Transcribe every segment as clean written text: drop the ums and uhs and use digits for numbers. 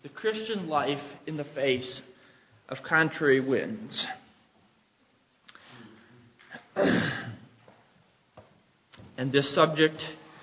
the Christian life in the face of contrary winds. And this subject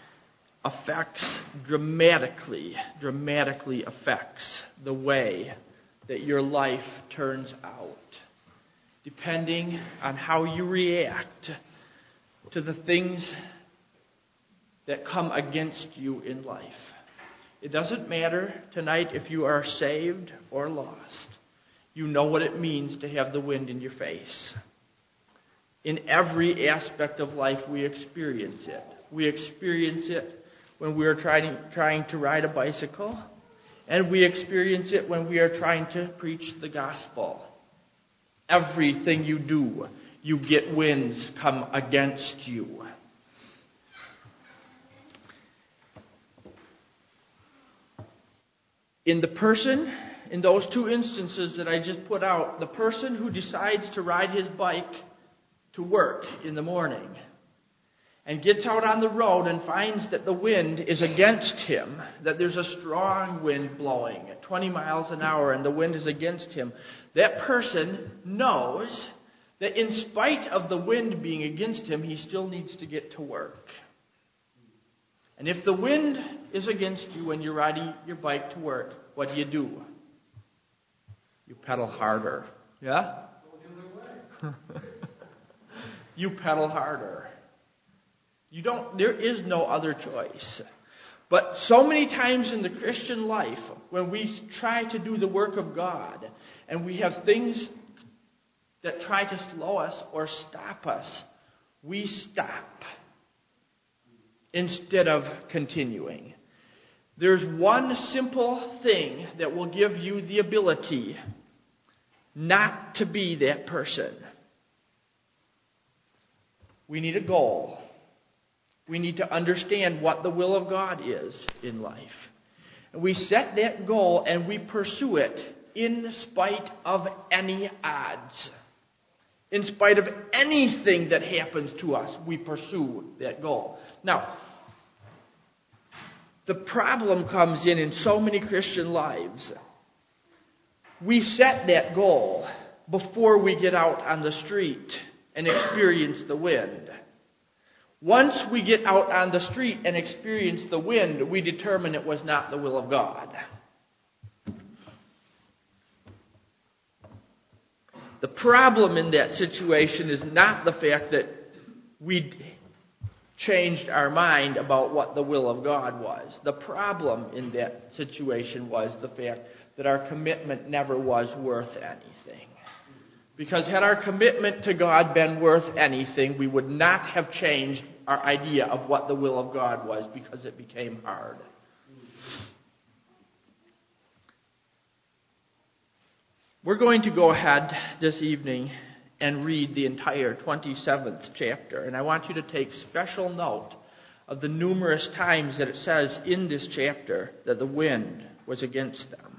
dramatically affects the way that your life turns out, depending on how you react to the things that come against you in life. It doesn't matter tonight if you are saved or lost. You know what it means to have the wind in your face. In every aspect of life, we experience it. We experience it when we are trying to ride a bicycle, and we experience it when we are trying to preach the gospel. Everything you do, you get winds come against you. In those two instances that I just put out, the person who decides to ride his bike to work in the morning and gets out on the road and finds that the wind is against him, that there's a strong wind blowing at 20 miles an hour and the wind is against him, that person knows that in spite of the wind being against him, he still needs to get to work. And if the wind is against you when you're riding your bike to work, what do? You pedal harder. Yeah? You pedal harder. There is no other choice. But so many times in the Christian life, when we try to do the work of God, and we have things that try to slow us or stop us, we stop instead of continuing. There's one simple thing that will give you the ability not to be that person. We need a goal. We need to understand what the will of God is in life. And we set that goal and we pursue it in spite of any odds. In spite of anything that happens to us, we pursue that goal. Now, the problem comes in so many Christian lives. We set that goal before we get out on the street and experience the wind. Once we get out on the street and experience the wind, we determine it was not the will of God. The problem in that situation is not the fact that we changed our mind about what the will of God was. The problem in that situation was the fact that our commitment never was worth anything. Because had our commitment to God been worth anything, we would not have changed our idea of what the will of God was, because it became hard. We're going to go ahead this evening and read the entire 27th chapter. And I want you to take special note of the numerous times that it says in this chapter that the wind was against them.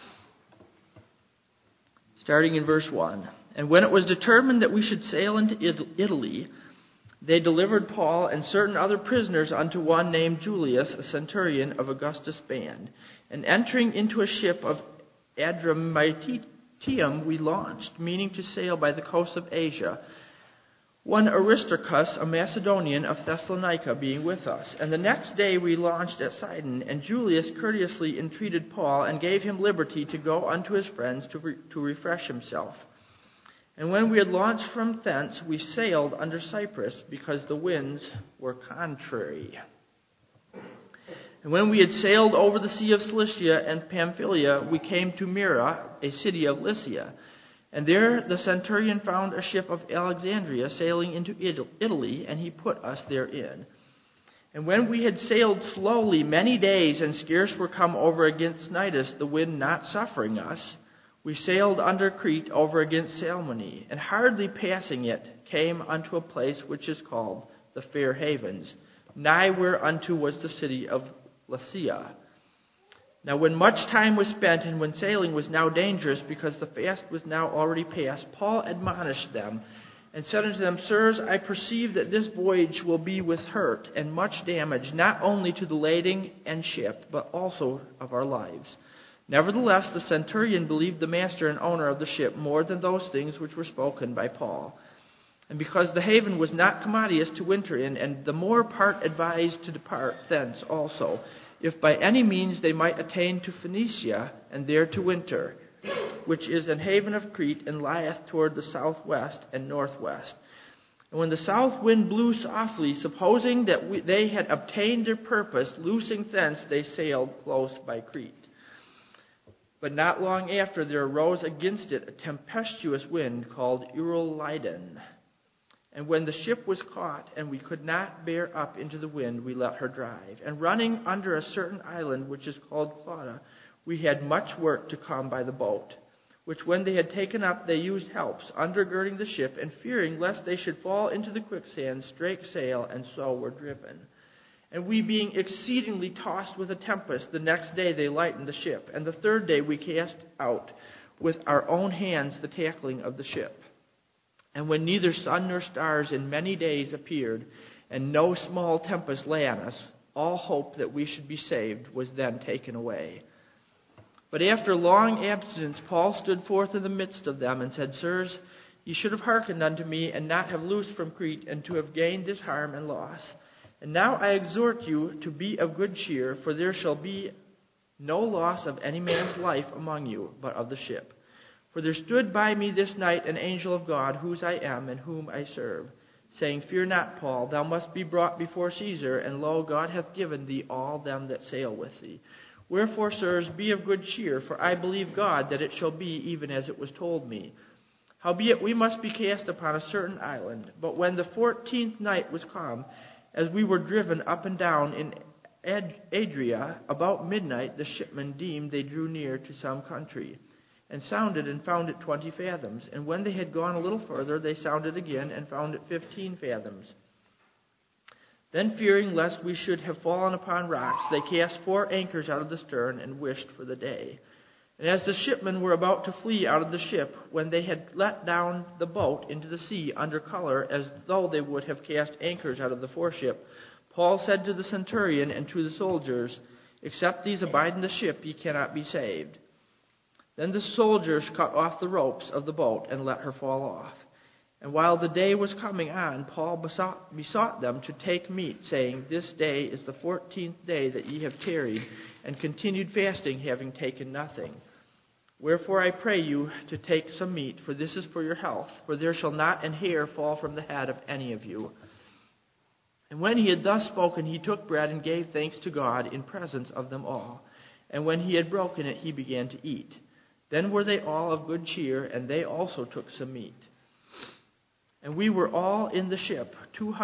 Starting in verse 1. And when it was determined that we should sail into Italy, they delivered Paul and certain other prisoners unto one named Julius, a centurion of Augustus' band. And entering into a ship of Adramyttium, we launched, meaning to sail by the coast of Asia, one Aristarchus, a Macedonian of Thessalonica, being with us. And the next day we launched at Sidon, and Julius courteously entreated Paul and gave him liberty to go unto his friends to refresh himself. And when we had launched from thence, we sailed under Cyprus, because the winds were contrary. And when we had sailed over the sea of Cilicia and Pamphylia, we came to Myra, a city of Lycia. And there the centurion found a ship of Alexandria sailing into Italy, and he put us therein. And when we had sailed slowly many days, and scarce were come over against Cnidus, the wind not suffering us, we sailed under Crete over against Salmone, and hardly passing it, came unto a place which is called the Fair Havens, nigh whereunto was the city of Lasea. Now when much time was spent, and when sailing was now dangerous, because the fast was now already past, Paul admonished them, and said unto them, Sirs, I perceive that this voyage will be with hurt and much damage, not only to the lading and ship, but also of our lives. Nevertheless, the centurion believed the master and owner of the ship more than those things which were spoken by Paul. And because the haven was not commodious to winter in, and the more part advised to depart thence also, if by any means they might attain to Phoenicia, and there to winter, which is an haven of Crete, and lieth toward the southwest and northwest. And when the south wind blew softly, supposing that they had obtained their purpose, loosing thence they sailed close by Crete. But not long after there arose against it a tempestuous wind called Eurolydon. And when the ship was caught, and we could not bear up into the wind, we let her drive. And running under a certain island, which is called Clauda, we had much work to come by the boat, which when they had taken up, they used helps, undergirding the ship, and fearing lest they should fall into the quicksand, strake sail, and so were driven. And we being exceedingly tossed with a tempest, the next day they lightened the ship. And the third day we cast out with our own hands the tackling of the ship. And when neither sun nor stars in many days appeared, and no small tempest lay on us, all hope that we should be saved was then taken away. But after long absence, Paul stood forth in the midst of them, and said, Sirs, ye should have hearkened unto me, and not have loosed from Crete, and to have gained this harm and loss. And now I exhort you to be of good cheer, for there shall be no loss of any man's life among you, but of the ship. For there stood by me this night an angel of God, whose I am and whom I serve, saying, Fear not, Paul, thou must be brought before Caesar, and lo, God hath given thee all them that sail with thee. Wherefore, sirs, be of good cheer, for I believe God that it shall be even as it was told me. Howbeit we must be cast upon a certain island. But when the 14th night was come, as we were driven up and down in Adria, about midnight the shipmen deemed they drew near to some country, and sounded and found it 20 fathoms. And when they had gone a little further, they sounded again and found it 15 fathoms. Then fearing lest we should have fallen upon rocks, they cast 4 anchors out of the stern and wished for the day. And as the shipmen were about to flee out of the ship, when they had let down the boat into the sea under color, as though they would have cast anchors out of the foreship, Paul said to the centurion and to the soldiers, Except these abide in the ship, ye cannot be saved. Then the soldiers cut off the ropes of the boat and let her fall off. And while the day was coming on, Paul besought them to take meat, saying, This day is the 14th day that ye have tarried, and continued fasting, having taken nothing. Wherefore I pray you to take some meat, for this is for your health, for there shall not an hair fall from the head of any of you. And when he had thus spoken, he took bread and gave thanks to God in presence of them all. And when he had broken it, he began to eat. Then were they all of good cheer, and they also took some meat. And we were all in the ship,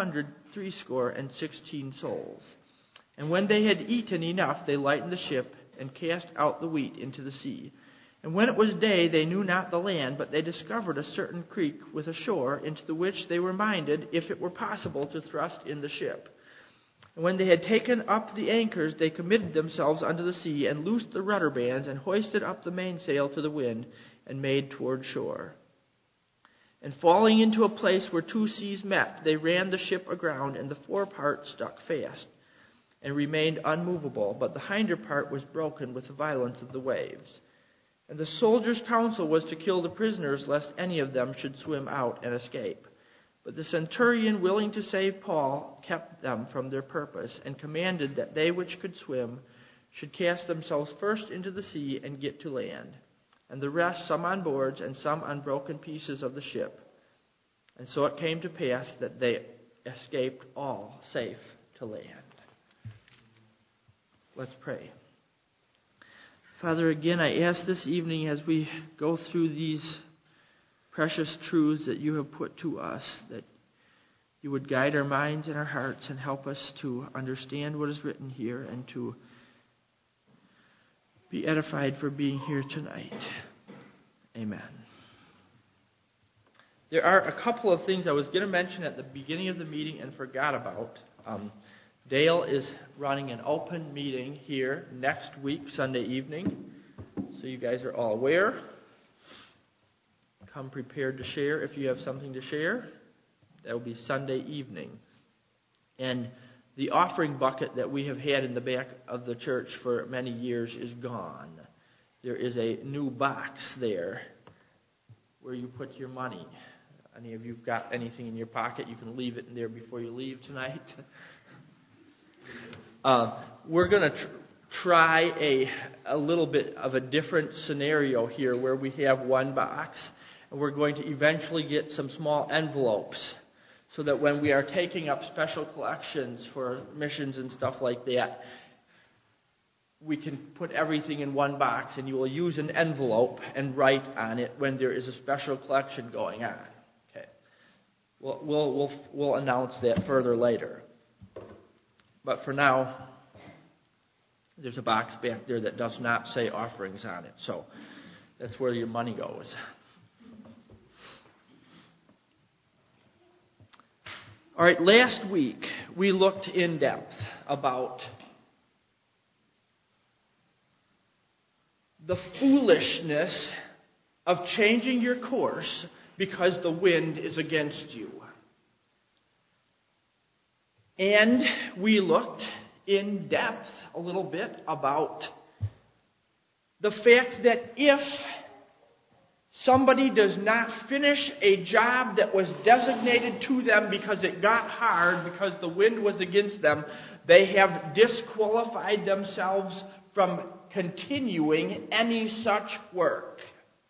216 souls. And when they had eaten enough, they lightened the ship, and cast out the wheat into the sea. And when it was day, they knew not the land, but they discovered a certain creek with a shore, into the which they were minded, if it were possible, to thrust in the ship. And when they had taken up the anchors, they committed themselves unto the sea, and loosed the rudder bands, and hoisted up the mainsail to the wind, and made toward shore. And falling into a place where 2 seas met, they ran the ship aground, and the forepart stuck fast, and remained unmovable, but the hinder part was broken with the violence of the waves. And the soldiers' counsel was to kill the prisoners, lest any of them should swim out and escape. But the centurion, willing to save Paul, kept them from their purpose, and commanded that they which could swim should cast themselves first into the sea and get to land, and the rest some on boards and some on broken pieces of the ship. And so it came to pass that they escaped all safe to land. Let's pray. Father, again, I ask this evening as we go through these precious truths that you have put to us, that you would guide our minds and our hearts and help us to understand what is written here and to be edified for being here tonight. Amen. There are a couple of things I was going to mention at the beginning of the meeting and forgot about. Dale is running an open meeting here next week, Sunday evening. So you guys are all aware. Come prepared to share if you have something to share. That will be Sunday evening. And the offering bucket that we have had in the back of the church for many years is gone. there is a new box there where you put your money. Any of you got anything in your pocket, you can leave it in there before you leave tonight. We're going to try a little bit of a different scenario here where we have one box, and we're going to eventually get some small envelopes so that when we are taking up special collections for missions and stuff like that, we can put everything in one box, and you will use an envelope and write on it when there is a special collection going on. Okay. We'll announce that further later. But for now, there's a box back there that does not say offerings on it. So that's where your money goes. All right, last week we looked in depth about the foolishness of changing your course because the wind is against you. And we looked in depth a little bit about the fact that if somebody does not finish a job that was designated to them because it got hard, because the wind was against them, they have disqualified themselves from continuing any such work.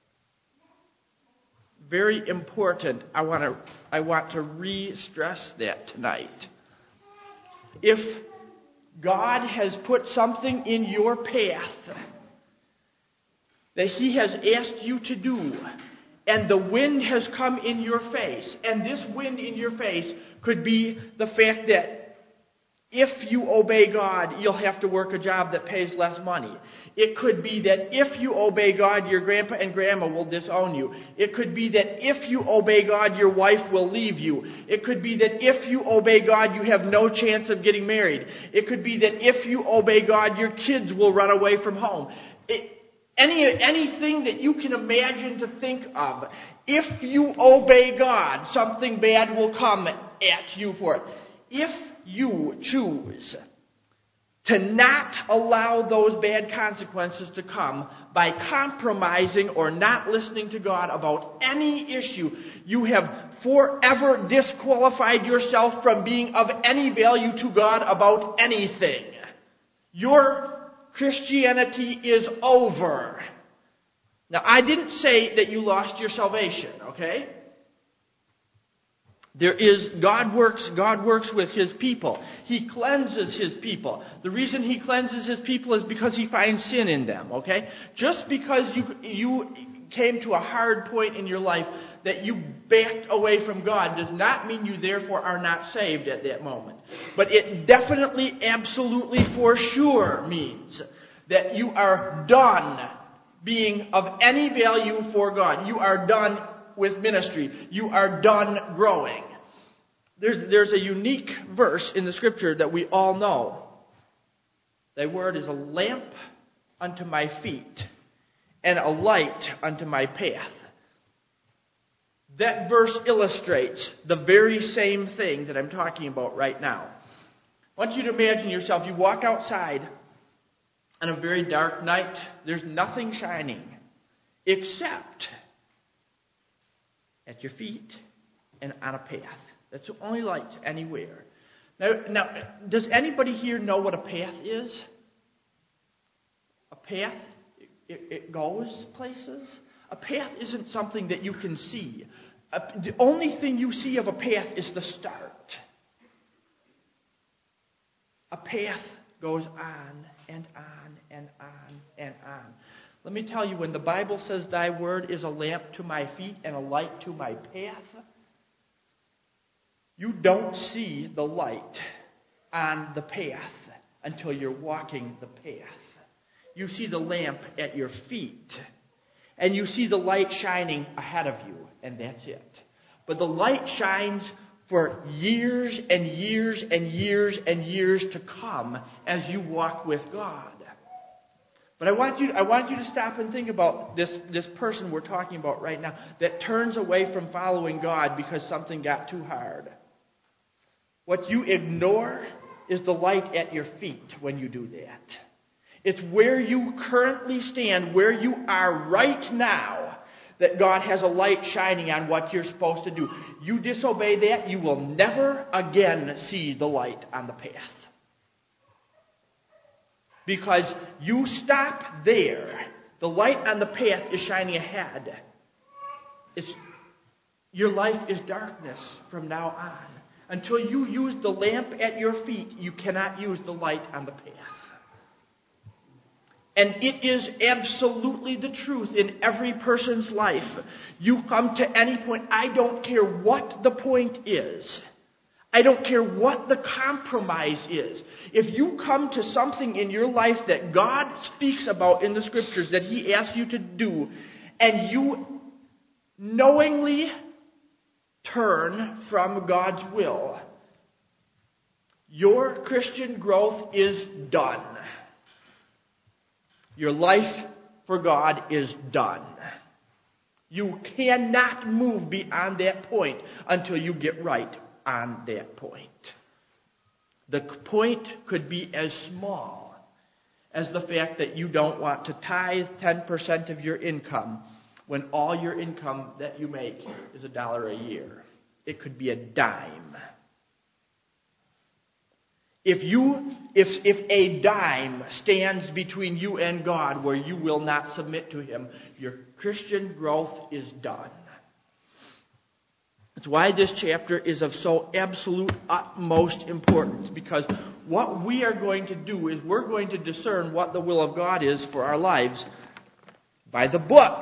Very important. I want to re-stress that tonight. If God has put something in your path that He has asked you to do, and the wind has come in your face, and this wind in your face could be the fact that if you obey God, you'll have to work a job that pays less money. It could be that if you obey God, your grandpa and grandma will disown you. It could be that if you obey God, your wife will leave you. It could be that if you obey God, you have no chance of getting married. It could be that if you obey God, your kids will run away from home. Anything that you can imagine to think of. If you obey God, something bad will come at you for it. If you choose to not allow those bad consequences to come by compromising or not listening to God about any issue, you have forever disqualified yourself from being of any value to God about anything. Your Christianity is over. Now, I didn't say that you lost your salvation, okay? God works with His people. He cleanses His people. The reason He cleanses His people is because He finds sin in them, okay? Just because you came to a hard point in your life that you backed away from God does not mean you therefore are not saved at that moment. But it definitely, absolutely, for sure means that you are done being of any value for God. You are done with ministry. You are done growing. There's a unique verse in the Scripture that we all know. Thy word is a lamp unto my feet and a light unto my path. That verse illustrates the very same thing that I'm talking about right now. I want you to imagine yourself, you walk outside on a very dark night. There's nothing shining except at your feet and on a path. That's the only light anywhere. Now, does anybody here know what a path is? A path, it goes places. A path isn't something that you can see. The only thing you see of a path is the start. A path goes on and on and on and on. Let me tell you, when the Bible says, thy word is a lamp to my feet and a light to my path, you don't see the light on the path until you're walking the path. You see the lamp at your feet, and you see the light shining ahead of you, and that's it. But the light shines for years and years and years and years to come as you walk with God. But I want you to stop and think about this person we're talking about right now that turns away from following God because something got too hard. What you ignore is the light at your feet when you do that. It's where you currently stand, where you are right now, that God has a light shining on what you're supposed to do. You disobey that, you will never again see the light on the path. Because you stop there. The light on the path is shining ahead. Your life is darkness from now on. Until you use the lamp at your feet, you cannot use the light on the path. And it is absolutely the truth in every person's life. You come to any point, I don't care what the point is. I don't care what the compromise is. If you come to something in your life that God speaks about in the Scriptures that He asks you to do, and you knowingly turn from God's will, your Christian growth is done. Your life for God is done. You cannot move beyond that point until you get right on that point. The point could be as small as the fact that you don't want to tithe 10% of your income when all your income that you make is $1 a year. It could be a dime. If a dime stands between you and God where you will not submit to Him, your Christian growth is done. That's why this chapter is of so absolute utmost importance, because what we are going to do is we're going to discern what the will of God is for our lives by the book.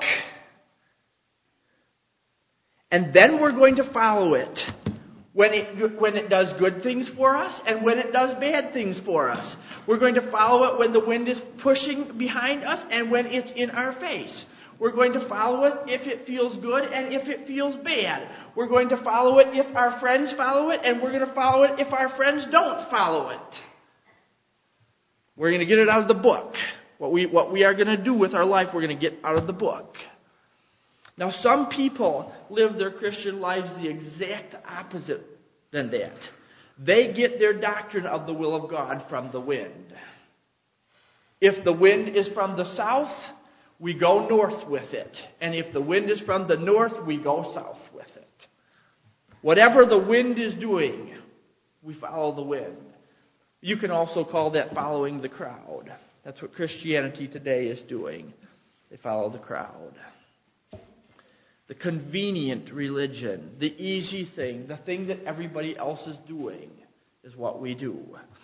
And then we're going to follow it when it does good things for us and when it does bad things for us. We're going to follow it when the wind is pushing behind us and when it's in our face. We're going to follow it if it feels good and if it feels bad. We're going to follow it if our friends follow it, and we're going to follow it if our friends don't follow it. We're going to get it out of the book. What we are going to do with our life, we're going to get out of the book. Now, some people live their Christian lives the exact opposite than that. They get their doctrine of the will of God from the wind. If the wind is from the south, we go north with it. And if the wind is from the north, we go south with it. Whatever the wind is doing, we follow the wind. You can also call that following the crowd. That's what Christianity today is doing. They follow the crowd. The convenient religion, the easy thing, the thing that everybody else is doing is what we do.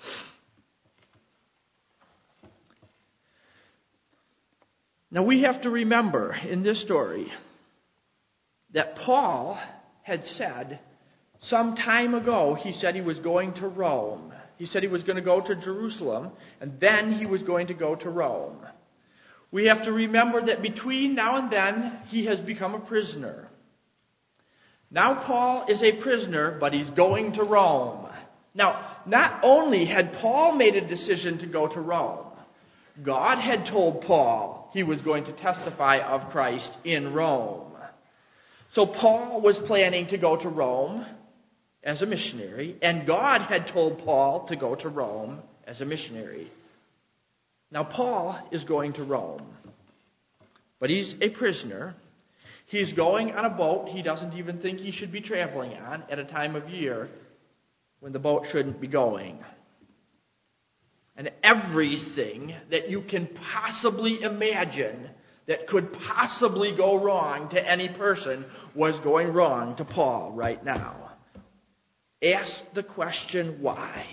Now we have to remember in this story that Paul had said some time ago, he said he was going to Rome. He said he was going to go to Jerusalem, and then he was going to go to Rome. We have to remember that between now and then, he has become a prisoner. Now Paul is a prisoner, but he's going to Rome. Now, not only had Paul made a decision to go to Rome, God had told Paul he was going to testify of Christ in Rome. So Paul was planning to go to Rome as a missionary, and God had told Paul to go to Rome as a missionary. Now Paul is going to Rome, but he's a prisoner. He's going on a boat he doesn't even think he should be traveling on at a time of year when the boat shouldn't be going. And everything that you can possibly imagine that could possibly go wrong to any person was going wrong to Paul right now. Ask the question, why?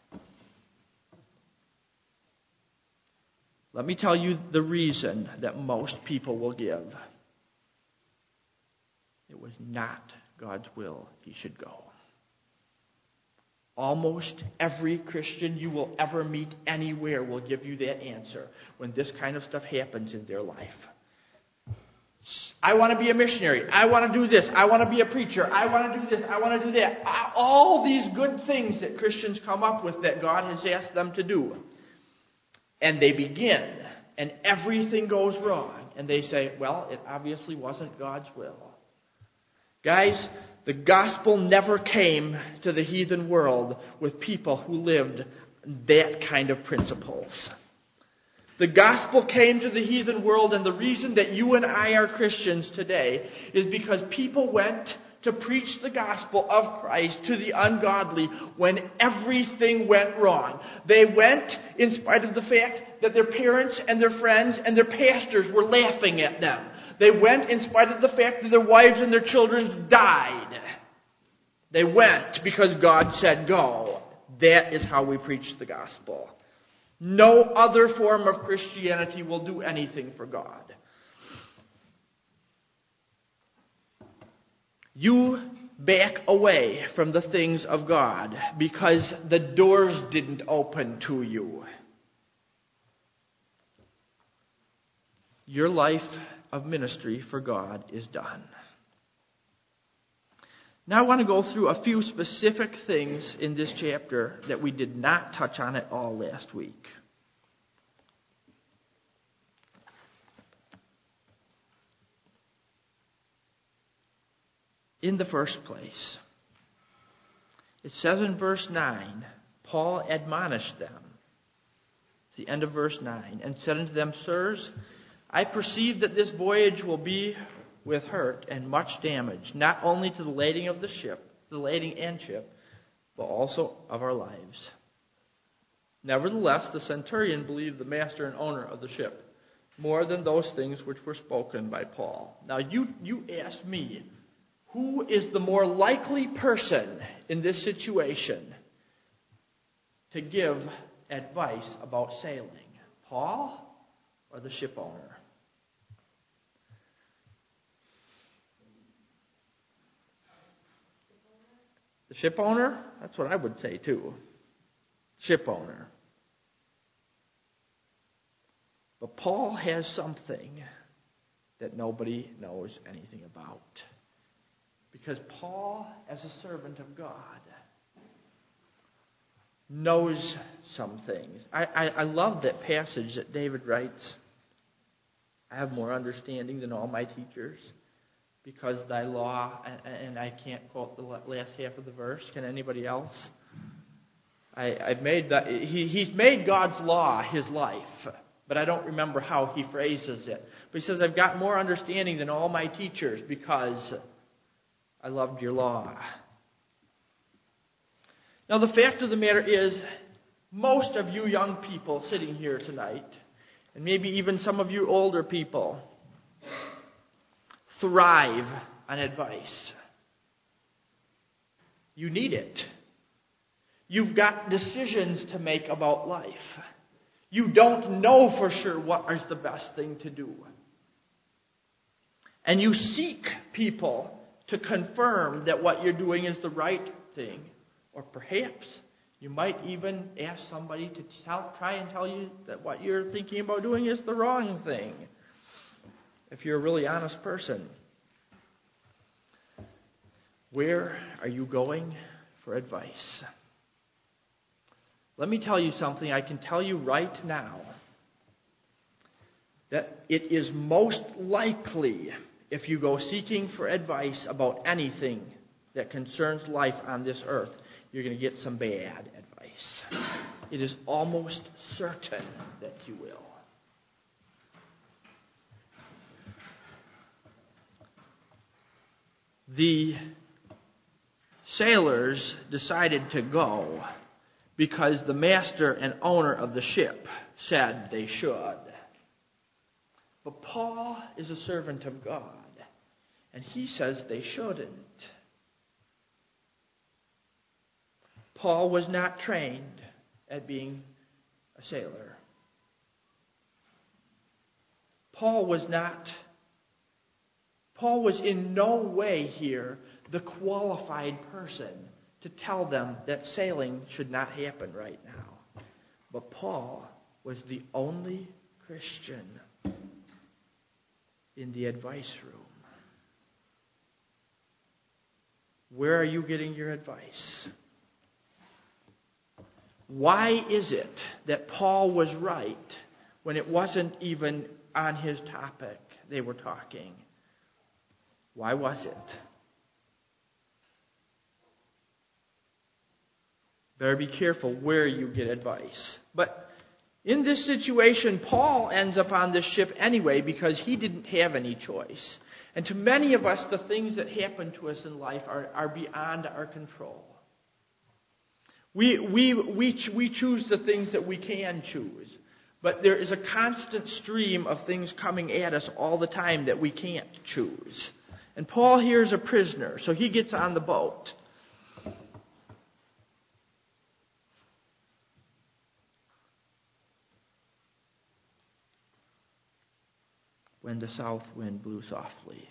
Let me tell you the reason that most people will give. It was not God's will he should go. Almost every Christian you will ever meet anywhere will give you that answer when this kind of stuff happens in their life. I want to be a missionary. I want to do this. I want to be a preacher. I want to do this. I want to do that. All these good things that Christians come up with that God has asked them to do. And they begin, and everything goes wrong. And they say, well, it obviously wasn't God's will. Guys, the gospel never came to the heathen world with people who lived that kind of principles. The gospel came to the heathen world, and the reason that you and I are Christians today is because people went to preach the gospel of Christ to the ungodly when everything went wrong. They went in spite of the fact that their parents and their friends and their pastors were laughing at them. They went in spite of the fact that their wives and their children died. They went because God said go. That is how we preach the gospel. No other form of Christianity will do anything for God. You back away from the things of God because the doors didn't open to you. Your life of ministry for God is done. Now I want to go through a few specific things in this chapter that we did not touch on at all last week. In the first place, it says in verse 9, Paul admonished them. It's the end of verse 9. And said unto them, Sirs, I perceive that this voyage will be with hurt and much damage, not only to the lading of the ship, but also of our lives. Nevertheless, the centurion believed the master and owner of the ship more than those things which were spoken by Paul. Now you ask me, who is the more likely person in this situation to give advice about sailing? Paul or the ship owner? The ship owner? That's what I would say too. Ship owner. But Paul has something that nobody knows anything about. Because Paul, as a servant of God, knows some things. I love that passage that David writes. I have more understanding than all my teachers, because thy law, and I can't quote the last half of the verse. Can anybody else? I've made that. He's made God's law his life, but I don't remember how he phrases it. But he says, I've got more understanding than all my teachers because I loved your law. Now the fact of the matter is, most of you young people sitting here tonight, and maybe even some of you older people, thrive on advice. You need it. You've got decisions to make about life. You don't know for sure what is the best thing to do. And you seek people to confirm that what you're doing is the right thing. Or perhaps you might even ask somebody to try and tell you that what you're thinking about doing is the wrong thing, if you're a really honest person. Where are you going for advice? Let me tell you something I can tell you right now. That it is most likely, if you go seeking for advice about anything that concerns life on this earth, you're going to get some bad advice. It is almost certain that you will. The sailors decided to go because the master and owner of the ship said they should. But Paul is a servant of God, and he says they shouldn't. Paul was not trained at being a sailor. Paul was in no way here the qualified person to tell them that sailing should not happen right now. But Paul was the only Christian in the advice room. Where are you getting your advice? Why is it that Paul was right when it wasn't even on his topic they were talking? Why was it? Better be careful where you get advice. But In this situation, Paul ends up on this ship anyway because he didn't have any choice. And to many of us, the things that happen to us in life are beyond our control. We choose the things that we can choose. But there is a constant stream of things coming at us all the time that we can't choose. And Paul here is a prisoner, so he gets on the boat. When the south wind blew softly.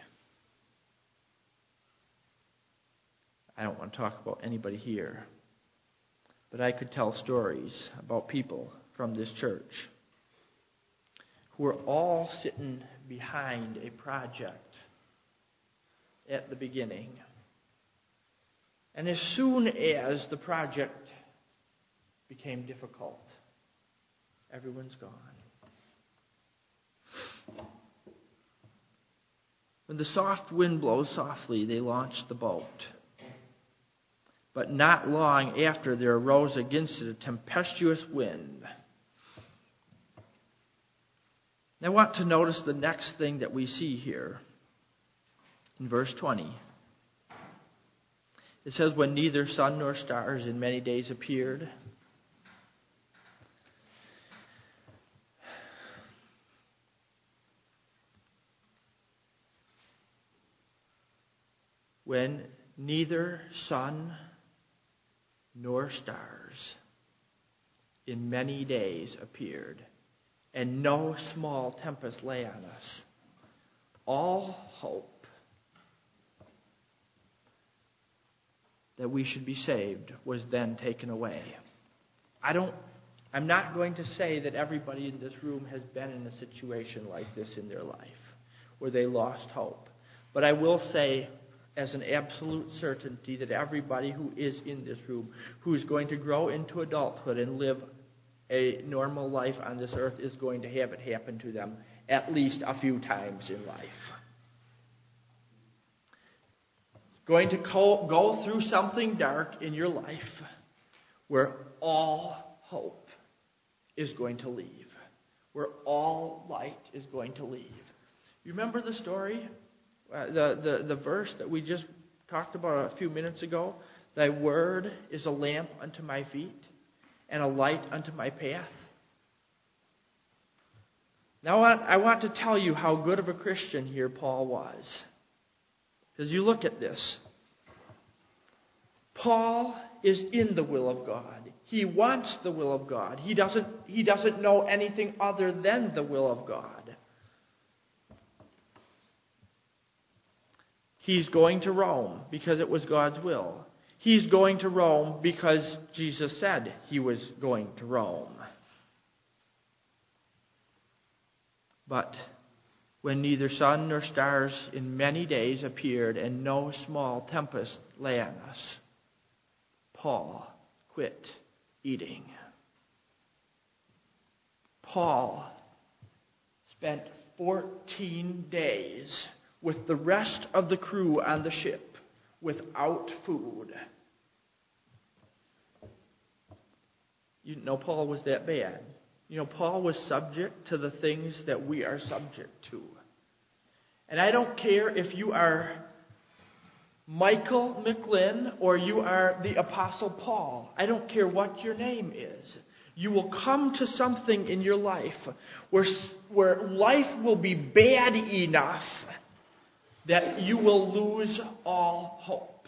I don't want to talk about anybody here, but I could tell stories about people from this church who are all sitting behind a project at the beginning. And as soon as the project became difficult, everyone's gone. When the soft wind blows softly, they launched the boat. But not long after, there arose against it a tempestuous wind. I want to notice the next thing that we see here in verse 20. It says, when neither sun nor stars in many days appeared. When neither sun nor stars in many days appeared, and no small tempest lay on us, all hope that we should be saved was then taken away. I'm not going to say that everybody in this room has been in a situation like this in their life, where they lost hope. But I will say, as an absolute certainty, that everybody who is in this room, who is going to grow into adulthood and live a normal life on this earth, is going to have it happen to them at least a few times in life. Going to go through something dark in your life where all hope is going to leave, where all light is going to leave. You remember the story? The verse that we just talked about a few minutes ago? Thy word is a lamp unto my feet and a light unto my path. Now I want to tell you how good of a Christian here Paul was. Because you look at this. Paul is in the will of God. He wants the will of God. He doesn't know anything other than the will of God. He's going to Rome because it was God's will. He's going to Rome because Jesus said he was going to Rome. But when neither sun nor stars in many days appeared and no small tempest lay on us, Paul quit eating. Paul spent 14 days with the rest of the crew on the ship without food. You didn't know Paul was that bad. You know, Paul was subject to the things that we are subject to. And I don't care if you are Michael McLinn or you are the Apostle Paul. I don't care what your name is. You will come to something in your life where life will be bad enough that you will lose all hope.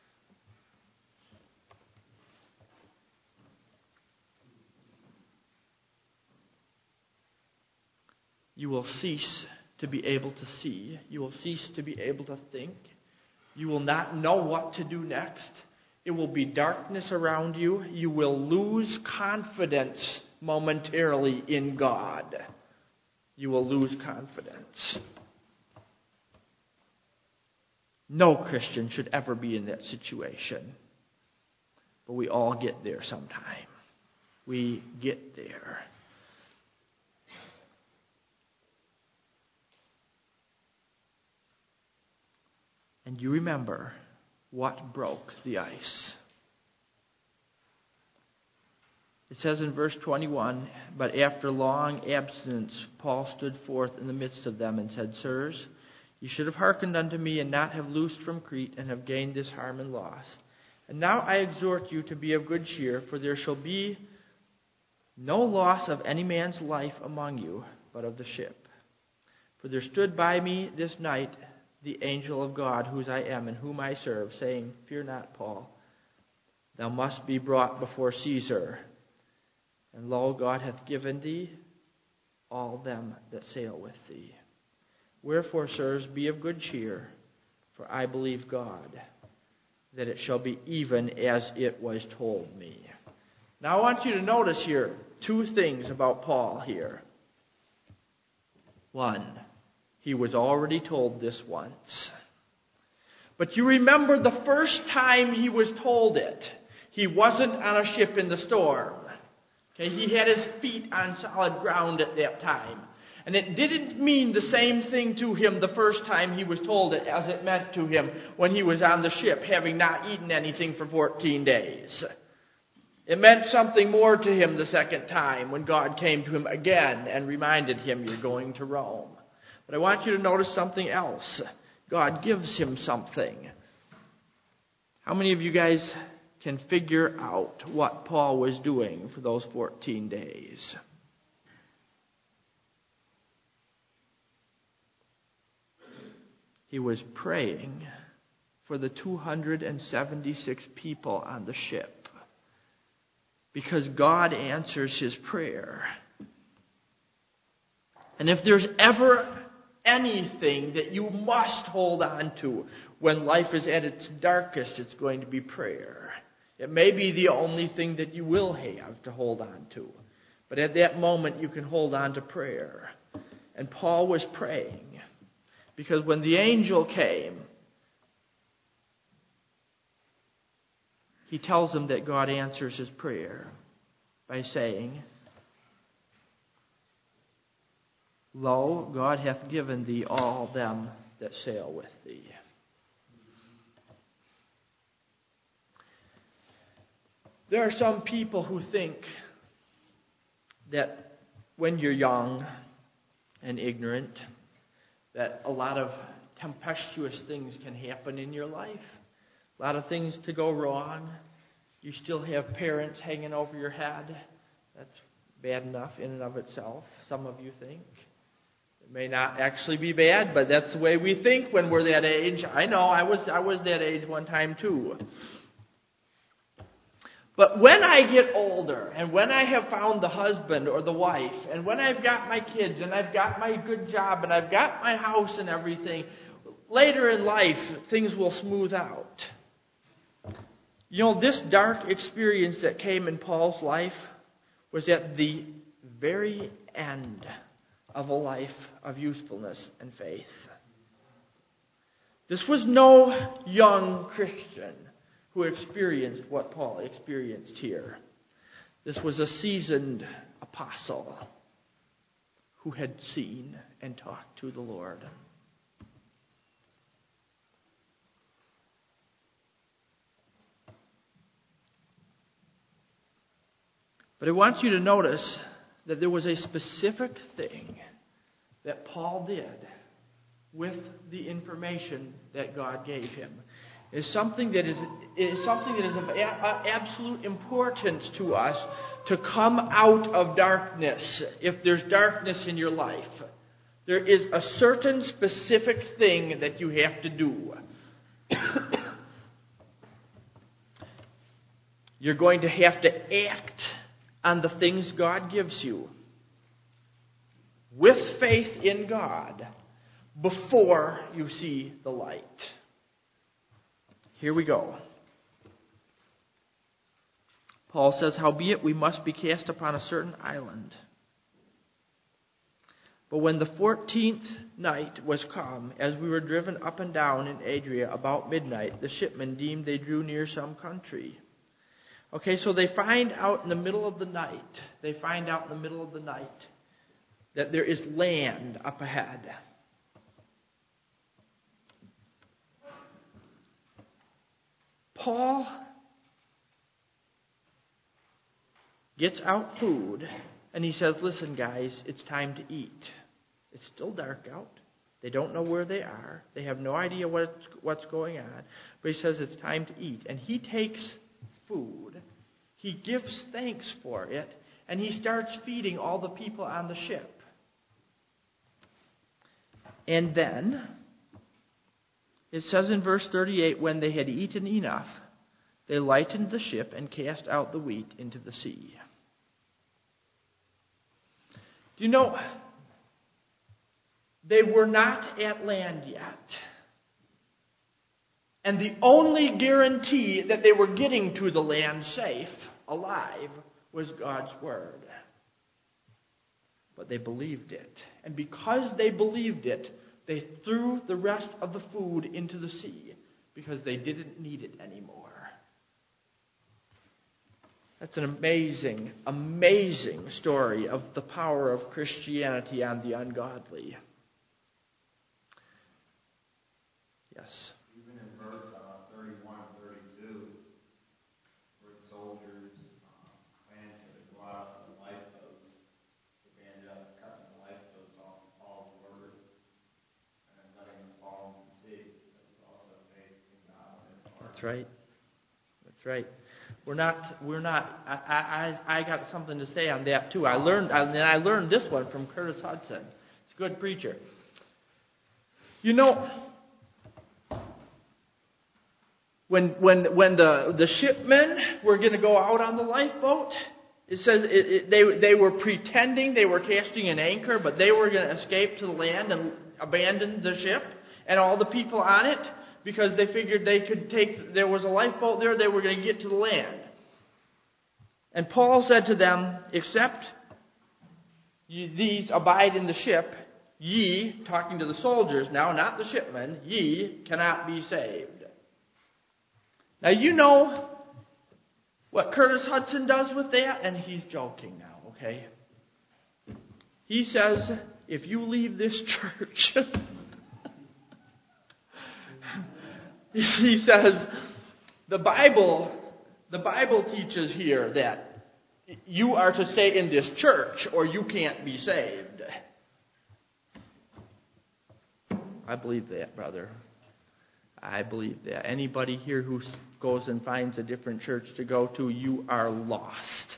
You will cease to be able to see. You will cease to be able to think. You will not know what to do next. It will be darkness around you. You will lose confidence momentarily in God. You will lose confidence. No Christian should ever be in that situation. But we all get there sometime. We get there. And you remember what broke the ice. It says in verse 21, "But after long abstinence, Paul stood forth in the midst of them and said, Sirs, ye should have hearkened unto me, and not have loosed from Crete, and have gained this harm and loss. And now I exhort you to be of good cheer, for there shall be no loss of any man's life among you, but of the ship. For there stood by me this night the angel of God, whose I am, and whom I serve, saying, Fear not, Paul, thou must be brought before Caesar. And lo, God hath given thee all them that sail with thee. Wherefore, sirs, be of good cheer, for I believe God, that it shall be even as it was told me." Now I want you to notice here two things about Paul here. One, he was already told this once. But you remember the first time he was told it, he wasn't on a ship in the storm. Okay, he had his feet on solid ground at that time. And it didn't mean the same thing to him the first time he was told it as it meant to him when he was on the ship, having not eaten anything for 14 days. It meant something more to him the second time when God came to him again and reminded him, you're going to Rome. But I want you to notice something else. God gives him something. How many of you guys can figure out what Paul was doing for those 14 days? He was praying for the 276 people on the ship, because God answers his prayer. And if there's ever anything that you must hold on to when life is at its darkest, it's going to be prayer. It may be the only thing that you will have to hold on to. But at that moment, you can hold on to prayer. And Paul was praying, because when the angel came, he tells him that God answers his prayer by saying, Lo, God hath given thee all them that sail with thee. There are some people who think that when you're young and ignorant, that a lot of tempestuous things can happen in your life. A lot of things to go wrong. You still have parents hanging over your head. That's bad enough in and of itself, some of you think. It may not actually be bad, but that's the way we think when we're that age. I know, I was that age one time too. But when I get older, and when I have found the husband or the wife, and when I've got my kids, and I've got my good job, and I've got my house and everything, later in life, things will smooth out. You know, this dark experience that came in Paul's life was at the very end of a life of usefulness and faith. This was no young Christian who experienced what Paul experienced here. This was a seasoned apostle who had seen and talked to the Lord. But I want you to notice that there was a specific thing that Paul did with the information that God gave him. Is something that is of absolute importance to us to come out of darkness. If there's darkness in your life, there is a certain specific thing that you have to do. You're going to have to act on the things God gives you with faith in God before you see the light. Here we go. Paul says, Howbeit we must be cast upon a certain island. But when the 14th night was come, as we were driven up and down in Adria about midnight, the shipmen deemed they drew near some country. Okay, so they find out in the middle of the night, that there is land up ahead. Paul gets out food, and he says, listen, guys, it's time to eat. It's still dark out. They don't know where they are. They have no idea what's going on. But he says it's time to eat. And he takes food. He gives thanks for it. And he starts feeding all the people on the ship. And then, it says in verse 38, when they had eaten enough, they lightened the ship and cast out the wheat into the sea. Do you know, they were not at land yet. And the only guarantee that they were getting to the land safe, alive, was God's word. But they believed it. And because they believed it, they threw the rest of the food into the sea because they didn't need it anymore. That's an amazing, amazing story of the power of Christianity on the ungodly. Yes. Even in verse 31 and 32, where the soldiers planned to go out on the lifeboats, they ended up cutting the lifeboats off of Paul's word and then letting them fall into the sea. That was also faith in God on their part. That's right. That's right. We're not, I got something to say on that too. I learned this one from Curtis Hudson. He's a good preacher. You know, when the shipmen were going to go out on the lifeboat, it says they were pretending they were casting an anchor, but they were going to escape to the land and abandon the ship and all the people on it, because they figured they could there was a lifeboat there, they were going to get to the land. And Paul said to them, except these abide in the ship, ye, talking to the soldiers now, not the shipmen, ye cannot be saved. Now you know what Curtis Hudson does with that, and he's joking now, okay? He says, if you leave this church, he says, the Bible teaches here that you are to stay in this church or you can't be saved. I believe that, brother. I believe that. Anybody here who goes and finds a different church to go to, you are lost.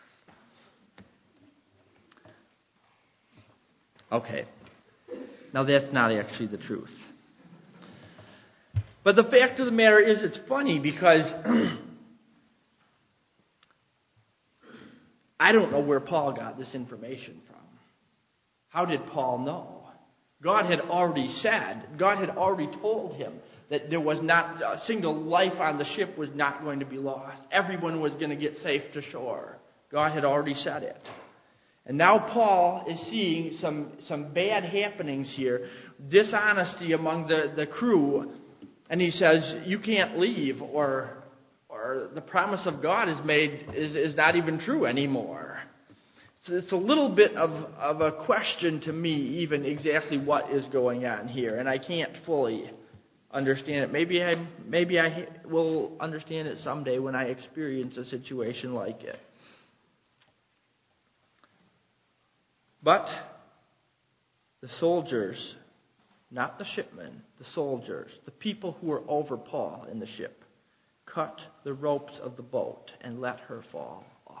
Okay. Now that's not actually the truth. But the fact of the matter is, it's funny because I don't know where Paul got this information from. How did Paul know? God had already told him that there was not a single life on the ship was not going to be lost. Everyone was going to get safe to shore. God had already said it. And now Paul is seeing some bad happenings here, dishonesty among the crew. And he says, you can't leave, or the promise of God is not even true anymore. So it's a little bit of a question to me, even exactly what is going on here. And I can't fully understand it. Maybe I will understand it someday when I experience a situation like it. But the soldiers, not the shipmen, the soldiers, the people who were over Paul in the ship, cut the ropes of the boat and let her fall off.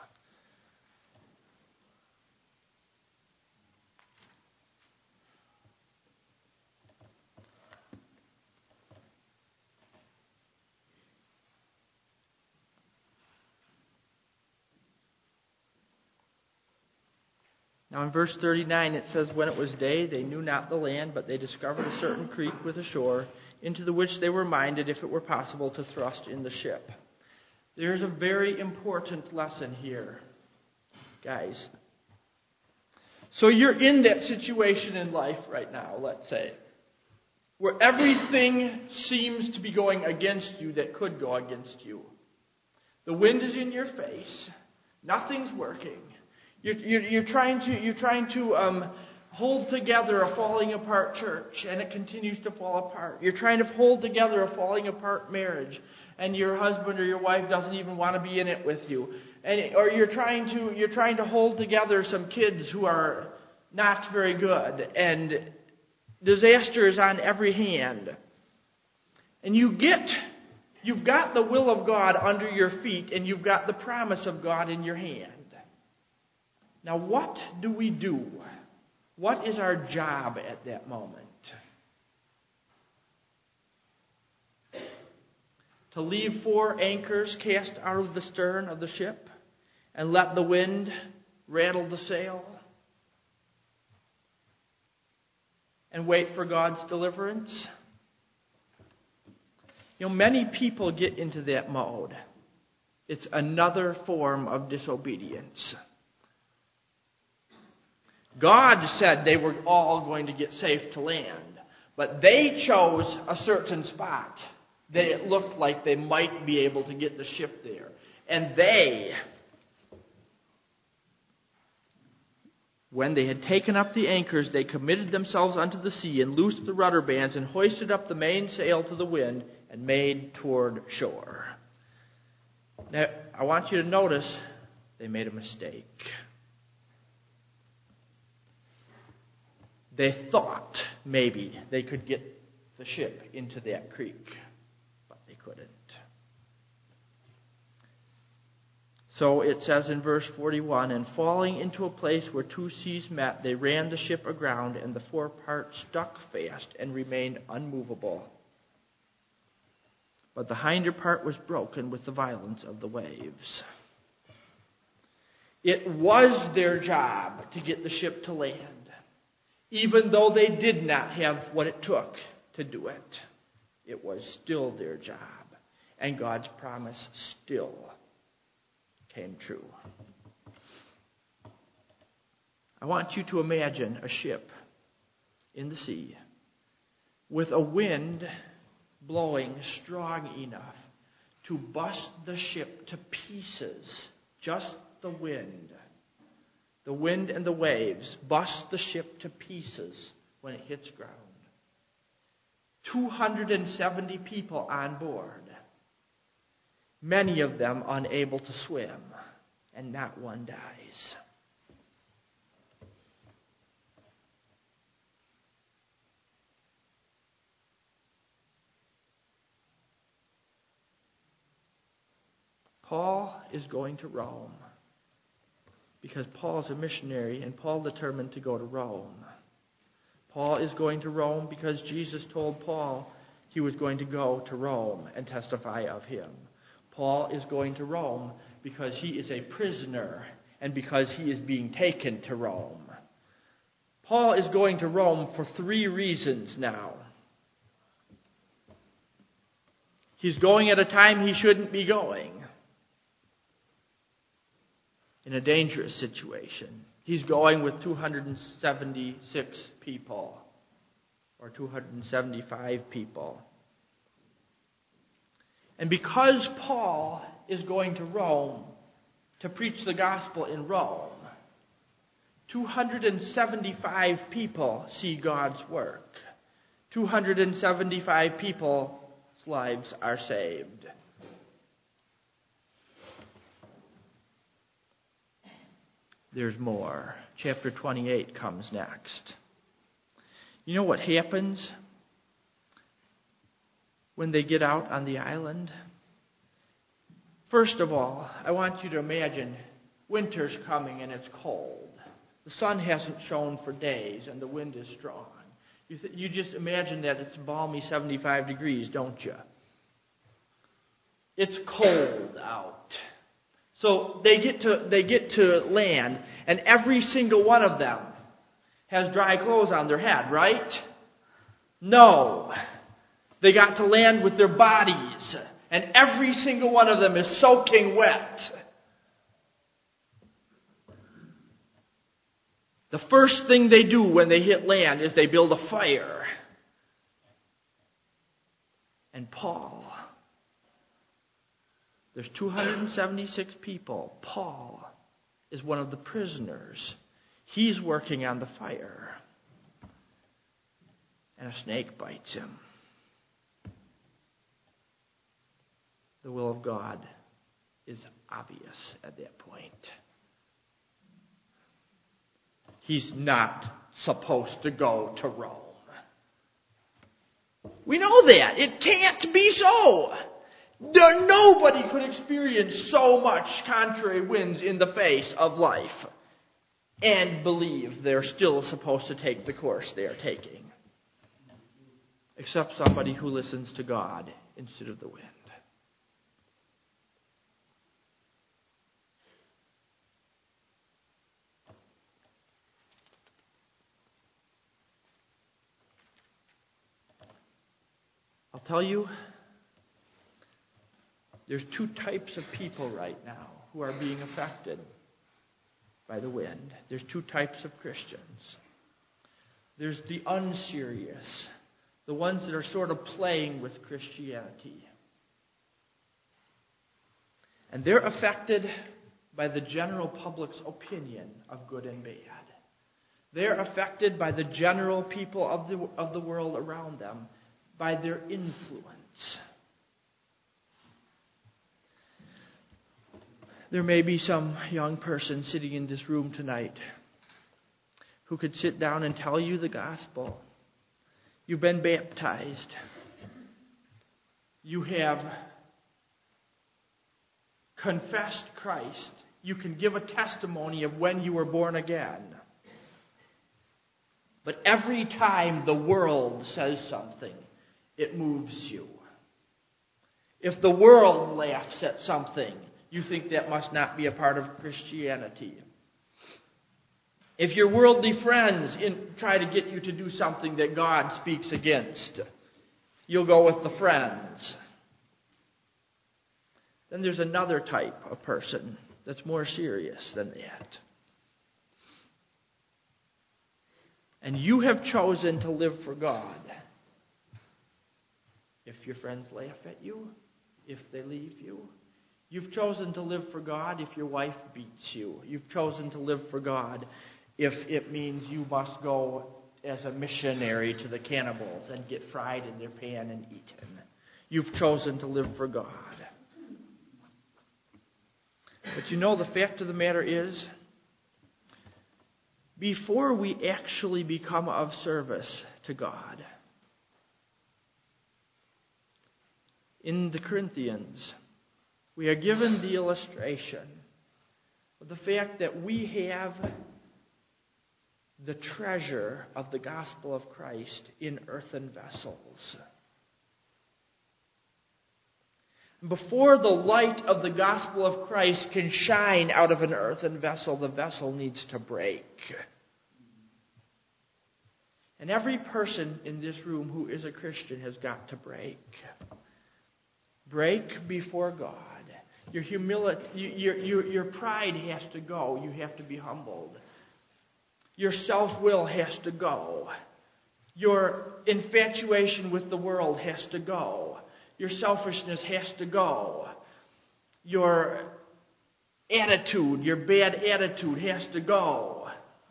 Now in verse 39 it says, when it was day, they knew not the land, but they discovered a certain creek with a shore, into the which they were minded, if it were possible, to thrust in the ship. There's a very important lesson here, guys. So you're in that situation in life right now, let's say, where everything seems to be going against you that could go against you. The wind is in your face. Nothing's working. You're trying to hold together a falling apart church, and it continues to fall apart. You're trying to hold together a falling apart marriage, and your husband or your wife doesn't even want to be in it with you. or you're trying to hold together some kids who are not very good, and disaster is on every hand. And you've got the will of God under your feet, and you've got the promise of God in your hand. Now, what do we do? What is our job at that moment? To leave 4 anchors cast out of the stern of the ship and let the wind rattle the sail and wait for God's deliverance? Many people get into that mode. It's another form of disobedience. God said they were all going to get safe to land, but they chose a certain spot that it looked like they might be able to get the ship there. And when they had taken up the anchors, they committed themselves unto the sea and loosed the rudder bands and hoisted up the mainsail to the wind and made toward shore. Now, I want you to notice they made a mistake. They thought maybe they could get the ship into that creek, but they couldn't. So it says in verse 41, and falling into a place where 2 seas met, they ran the ship aground, and the forepart stuck fast and remained unmovable. But the hinder part was broken with the violence of the waves. It was their job to get the ship to land, even though they did not have what it took to do it. It was still their job, and God's promise still came true. I want you to imagine a ship in the sea with a wind blowing strong enough to bust the ship to pieces. Just the wind. The wind and the waves bust the ship to pieces when it hits ground. 270 people on board. Many of them unable to swim, and not one dies. Paul is going to Rome because Paul's a missionary, and Paul determined to go to Rome. Paul is going to Rome because Jesus told Paul he was going to go to Rome and testify of him. Paul is going to Rome because he is a prisoner and because he is being taken to Rome. Paul is going to Rome for 3 reasons now. He's going at a time he shouldn't be going. In a dangerous situation. He's going with 276 people or 275 people. And because Paul is going to Rome to preach the gospel in Rome, 275 people see God's work. 275 people's lives are saved. There's more. Chapter 28 comes next. You know what happens when they get out on the island? First of all, I want you to imagine winter's coming and it's cold. The sun hasn't shone for days and the wind is strong. You just imagine that it's balmy 75 degrees, don't you? It's cold out. So they get to land, and every single one of them has dry clothes on their head, right? No. They got to land with their bodies, and every single one of them is soaking wet. The first thing they do when they hit land is they build a fire. And Paul, there's 276 people. Paul is one of the prisoners. He's working on the fire. And a snake bites him. The will of God is obvious at that point. He's not supposed to go to Rome. We know that. It can't be so. Nobody could experience so much contrary winds in the face of life and believe they're still supposed to take the course they are taking. Except somebody who listens to God instead of the wind. I'll tell you, there's two types of people right now who are being affected by the wind. There's two types of Christians. There's the unserious, the ones that are sort of playing with Christianity. And they're affected by the general public's opinion of good and bad. They're affected by the general people of the world around them, by their influence. There may be some young person sitting in this room tonight who could sit down and tell you the gospel. You've been baptized. You have confessed Christ. You can give a testimony of when you were born again. But every time the world says something, it moves you. If the world laughs at something, you think that must not be a part of Christianity. If your worldly friends try to get you to do something that God speaks against, you'll go with the friends. Then there's another type of person that's more serious than that. And you have chosen to live for God. If your friends laugh at you, if they leave you. You've chosen to live for God if your wife beats you. You've chosen to live for God if it means you must go as a missionary to the cannibals and get fried in their pan and eaten. You've chosen to live for God. But you know, the fact of the matter is, before we actually become of service to God, in the Corinthians, we are given the illustration of the fact that we have the treasure of the gospel of Christ in earthen vessels. Before the light of the gospel of Christ can shine out of an earthen vessel, the vessel needs to break. And every person in this room who is a Christian has got to break. Break before God. Your humility, your pride has to go. You have to be humbled. Your self-will has to go. Your infatuation with the world has to go. Your selfishness has to go. Your attitude, your bad attitude has to go.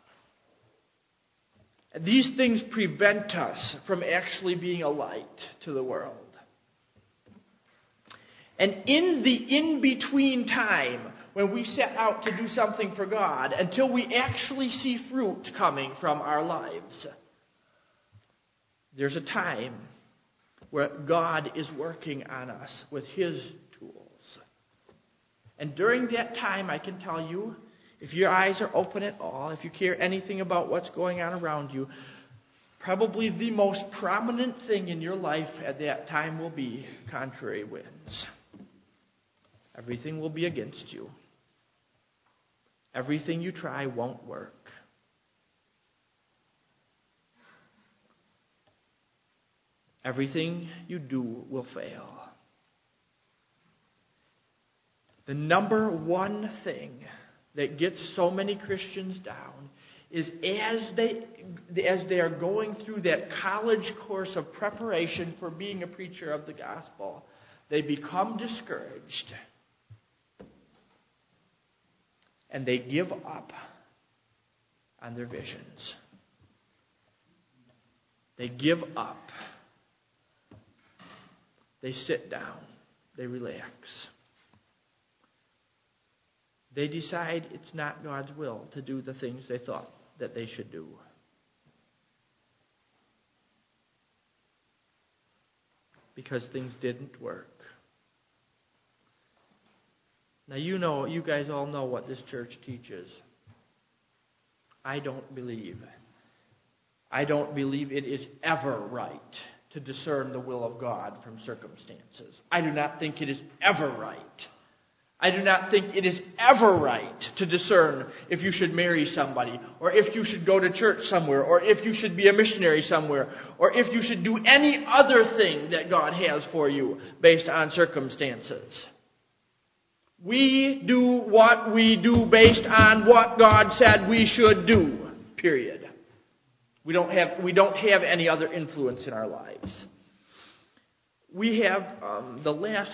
And these things prevent us from actually being a light to the world. And in the in-between time, when we set out to do something for God, until we actually see fruit coming from our lives, there's a time where God is working on us with His tools. And during that time, I can tell you, if your eyes are open at all, if you care anything about what's going on around you, probably the most prominent thing in your life at that time will be contrary winds. Everything will be against you. Everything you try won't work. Everything you do will fail. The number one thing that gets so many Christians down is as they are going through that college course of preparation for being a preacher of the gospel, they become discouraged. And they give up on their visions. They give up. They sit down. They relax. they decide it's not God's will to do the things they thought that they should do. Because things didn't work. Now you guys all know what this church teaches. I don't believe it is ever right to discern the will of God from circumstances. I do not think it is ever right. I do not think it is ever right to discern if you should marry somebody, or if you should go to church somewhere, or if you should be a missionary somewhere, or if you should do any other thing that God has for you based on circumstances. We do what we do based on what God said we should do. Period. We don't have any other influence in our lives. We have the last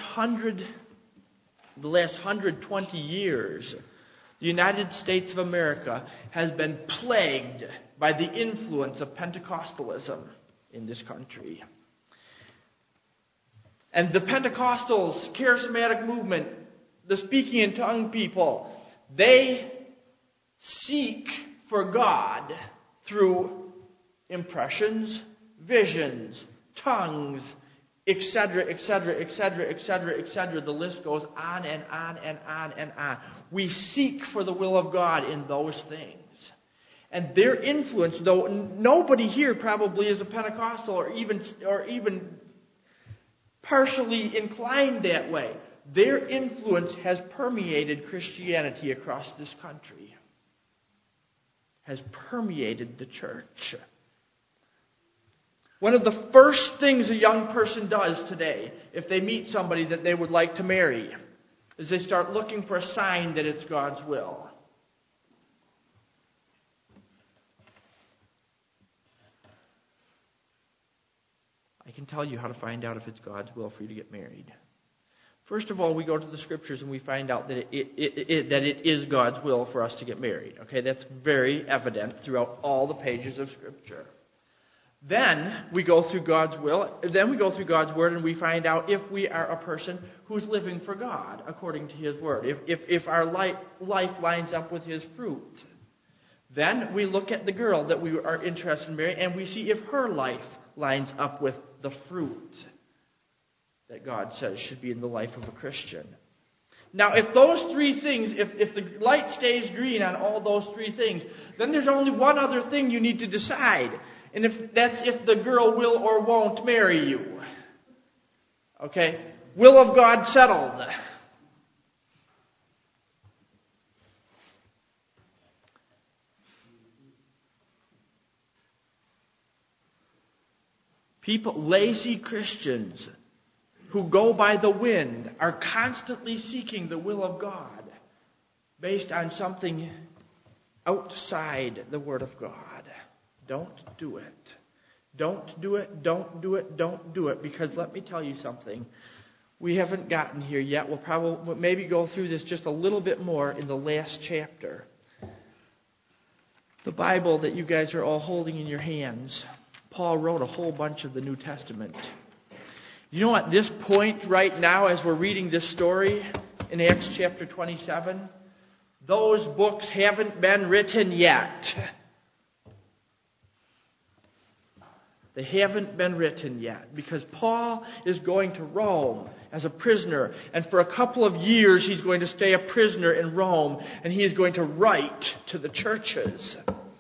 120 years, the United States of America has been plagued by the influence of Pentecostalism in this country. And the Pentecostals, charismatic movement, the speaking in tongue people, they seek for God through impressions, visions, tongues, etc., etc., etc., etc., etc. The list goes on and on and on and on. We seek for the will of God in those things. And their influence, though nobody here probably is a Pentecostal or even partially inclined that way, their influence has permeated Christianity across this country, has permeated the church. One of the first things a young person does today, if they meet somebody that they would like to marry, is they start looking for a sign that it's God's will. I can tell you how to find out if it's God's will for you to get married. First of all, we go to the Scriptures and we find out that it is God's will for us to get married. Okay, that's very evident throughout all the pages of Scripture. Then we go through God's will. Then we go through God's Word and we find out if we are a person who's living for God according to His Word. If our life lines up with His fruit. Then we look at the girl that we are interested in marrying and we see if her life lines up with the fruit that God says should be in the life of a Christian. Now, if those three things, if the light stays green on all those three things, then there's only one other thing you need to decide. And if the girl will or won't marry you. Okay? Will of God settled. Lazy Christians who go by the wind are constantly seeking the will of God based on something outside the Word of God. Don't do it. Don't do it, don't do it, don't do it. Because let me tell you something. We haven't gotten here yet. We'll maybe go through this just a little bit more in the last chapter. The Bible that you guys are all holding in your hands, Paul wrote a whole bunch of the New Testament. You know, at this point right now, as we're reading this story in Acts chapter 27, those books haven't been written yet. They haven't been written yet because Paul is going to Rome as a prisoner. And for a couple of years, he's going to stay a prisoner in Rome. And he is going to write to the churches.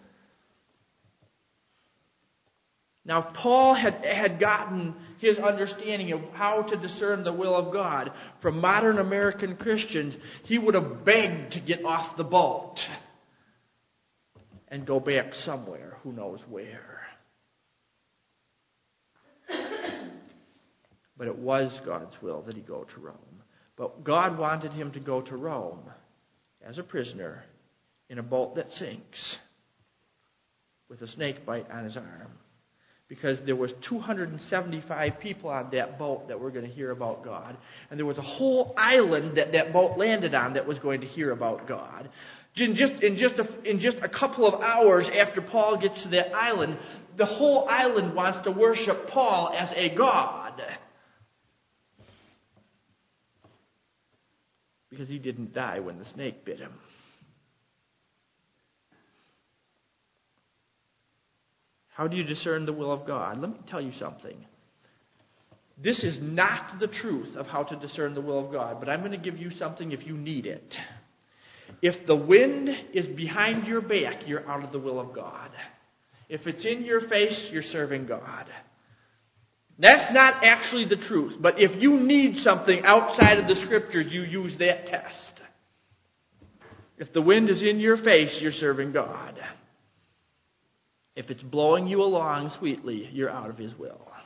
Now, Paul had gotten his understanding of how to discern the will of God from modern American Christians. He would have begged to get off the boat and go back somewhere, who knows where. But it was God's will that he go to Rome. But God wanted him to go to Rome as a prisoner in a boat that sinks with a snake bite on his arm. Because there was 275 people on that boat that were going to hear about God. And there was a whole island that boat landed on that was going to hear about God. In just a couple of hours after Paul gets to that island, the whole island wants to worship Paul as a god. because he didn't die when the snake bit him. How do you discern the will of God? Let me tell you something. This is not the truth of how to discern the will of God, but I'm going to give you something if you need it. If the wind is behind your back, you're out of the will of God. If it's in your face, you're serving God. That's not actually the truth, but if you need something outside of the Scriptures, you use that test. If the wind is in your face, you're serving God. If it's blowing you along sweetly, you're out of His will.